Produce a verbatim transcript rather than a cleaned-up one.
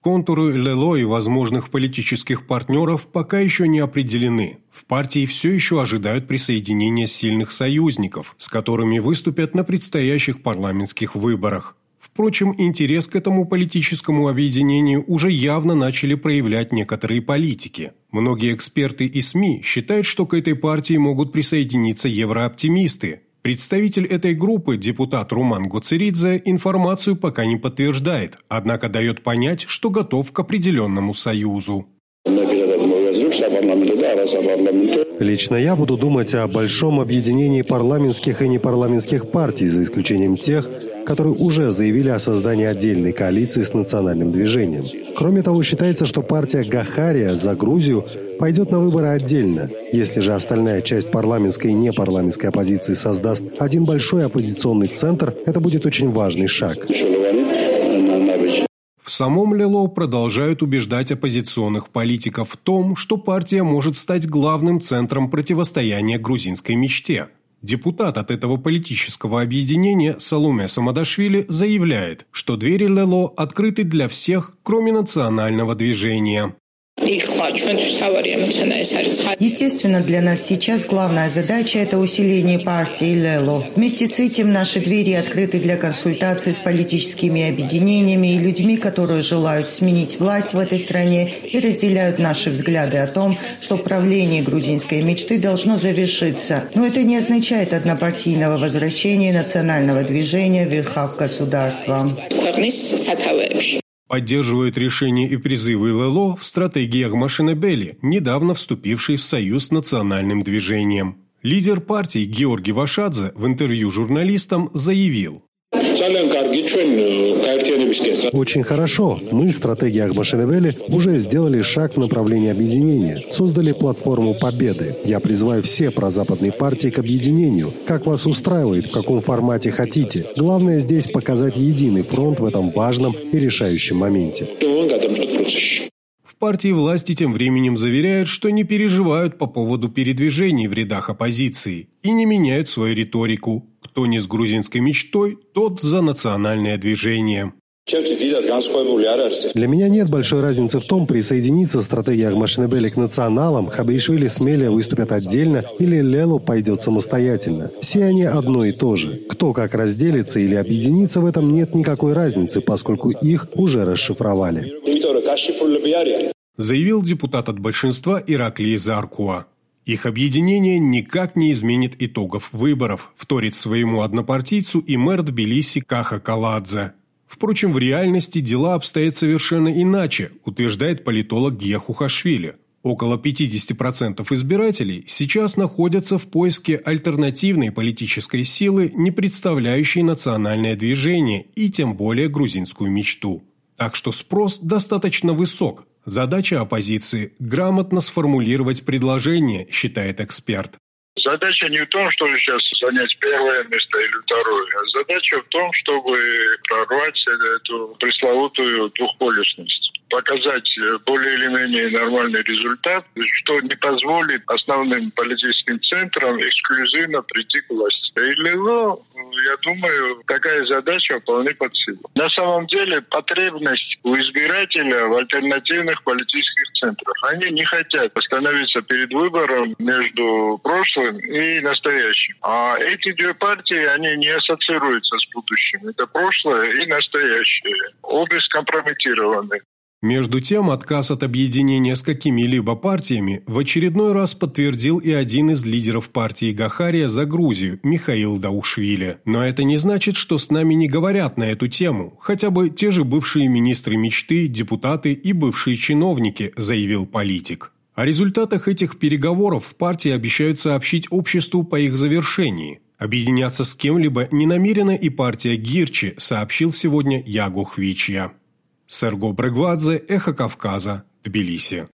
Контуры Лело и возможных политических партнеров пока еще не определены. В партии все еще ожидают присоединения сильных союзников, с которыми выступят на предстоящих парламентских выборах. Впрочем, интерес к этому политическому объединению уже явно начали проявлять некоторые политики. Многие эксперты и СМИ считают, что к этой партии могут присоединиться еврооптимисты. Представитель этой группы, депутат Руман Гоцеридзе, информацию пока не подтверждает, однако дает понять, что готов к определенному союзу. Лично я буду думать о большом объединении парламентских и непарламентских партий, за исключением тех, которые уже заявили о создании отдельной коалиции с национальным движением. Кроме того, считается, что партия Гахария за Грузию пойдет на выборы отдельно. Если же остальная часть парламентской и непарламентской оппозиции создаст один большой оппозиционный центр, это будет очень важный шаг. В самом Лело продолжают убеждать оппозиционных политиков в том, что партия может стать главным центром противостояния грузинской мечте. Депутат от этого политического объединения Саломе Самадашвили заявляет, что двери Лело открыты для всех, кроме национального движения. Естественно, для нас сейчас главная задача – это усиление партии Лело. Вместе с этим наши двери открыты для консультаций с политическими объединениями и людьми, которые желают сменить власть в этой стране и разделяют наши взгляды о том, что правление грузинской мечты должно завершиться. Но это не означает однопартийного возвращения национального движения в верхах государства. Поддерживают решения и призывы Лело в стратегии Агмашинебели, недавно вступившей в союз с национальным движением. Лидер партии Георгий Вашадзе в интервью журналистам заявил: очень хорошо. Мы, стратегия Агмашинебели, уже сделали шаг в направлении объединения, создали платформу победы. Я призываю все прозападные партии к объединению. Как вас устраивает, в каком формате хотите. Главное здесь показать единый фронт в этом важном и решающем моменте. В партии власти тем временем заверяют, что не переживают по поводу передвижений в рядах оппозиции и не меняют свою риторику. Кто не с грузинской мечтой, тот за национальное движение. Для меня нет большой разницы в том, присоединиться стратегия Агмашинебели к националам, Хабишвили с Мелия выступят отдельно или Лело пойдет самостоятельно. Все они одно и то же. Кто как разделится или объединится, в этом нет никакой разницы, поскольку их уже расшифровали. Заявил депутат от большинства Ираклий Заркуа. Их объединение никак не изменит итогов выборов, вторит своему однопартийцу и мэр Тбилиси Каха Каладзе. Впрочем, в реальности дела обстоят совершенно иначе, утверждает политолог Гия Хухашвили. Около пятьдесят процентов избирателей сейчас находятся в поиске альтернативной политической силы, не представляющей национальное движение и тем более грузинскую мечту. Так что спрос достаточно высок. Задача оппозиции – грамотно сформулировать предложение, считает эксперт. Задача не в том, чтобы сейчас занять первое место или второе, а задача в том, чтобы прорвать эту пресловутую двухполюсность. Показать более или менее нормальный результат, что не позволит основным политическим центрам эксклюзивно прийти к власти. И Лело, я думаю, такая задача вполне под силу. На самом деле потребность у избирателя в альтернативных политических центрах. Они не хотят остановиться перед выбором между прошлым и настоящим. А эти две партии, они не ассоциируются с будущим. Это прошлое и настоящее. Обе скомпрометированы. Между тем, отказ от объединения с какими-либо партиями в очередной раз подтвердил и один из лидеров партии Гахария за Грузию, Михаил Даушвили. Но это не значит, что с нами не говорят на эту тему. Хотя бы те же бывшие министры мечты, депутаты и бывшие чиновники, заявил политик. О результатах этих переговоров в партии обещают сообщить обществу по их завершении. Объединяться с кем-либо не намерена и партия Гирчи, сообщил сегодня Ягу Хвичья. Серго Брегвадзе, Эхо Кавказа, Тбилиси.